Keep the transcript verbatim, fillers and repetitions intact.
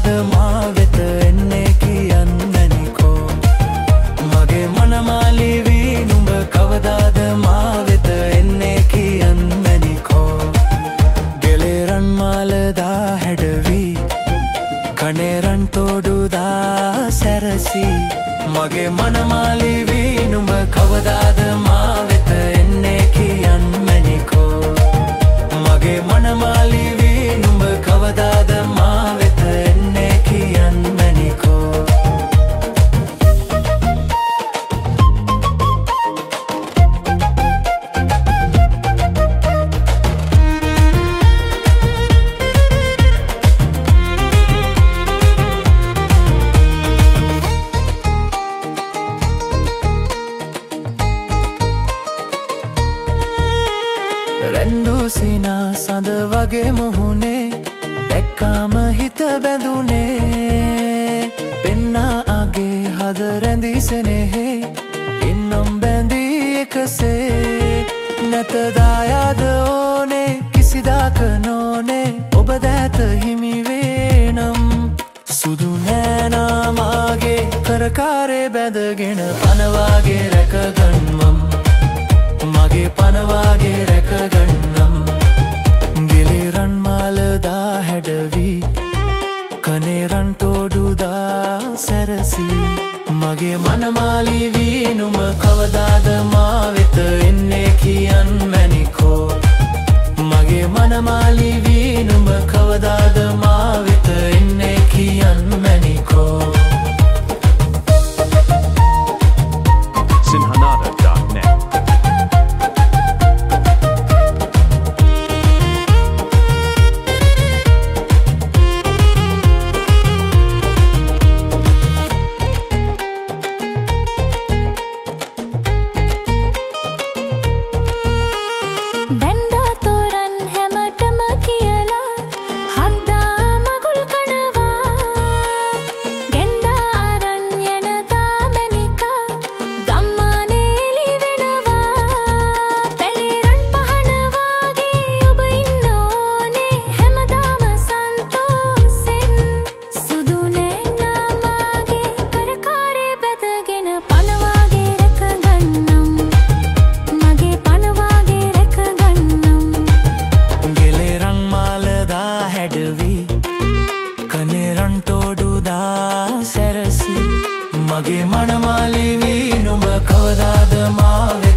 මා වෙත එන්නේ කියන්නනිකෝ මගේ මනමාලි වී නුඹ කවදාද මා වෙත එන්නේ කියන්නනිකෝ ගෙලේ රන් මාලදා හැඩවී කනේ රන් තෝඩුදා සැරසී මගේ මනමාලි වී නුඹ කවදාද මා වෙත එන්නේ කියන්නනිකෝ මගේ මනමාලි වී නුඹ කවදාද මා වෙත එන්නේ කියන්නනිකෝ රැන්දු සිනා සඳ වගේ මුහුණේ දැක්කාම හිත බැඳුනේ පෙන්නා අගේ හද රැඳී සෙනෙහේ ඉන්නම් බැඳී එකසේ නැත දායාද ඕනේ කිසිදාක නොනේ ඔබ දැත හිමි වේනම් සුදු නෑනා මාගේ කරකාරේ බැඳගෙන පනවාගේ රැකගන්වම් මගේ පනවාගේ රැකගන්නම් ගෙලේ රන් මාලදා හැඩවී කනේ රන් තෝඩුදා සැරසී මගේ මනමාලි වී නුඹ කවදාද මා වෙත එන්නේ කියන්නනිකෝ මගේ මනමාලි වී නුඹ කවදාද මා වෙත එන්නේ කියන්නනිකෝ sinhanada dot net කනේ රන් තෝඩුදා සැරසී මගේ මනමාලි වී නුඹ කවදාද මා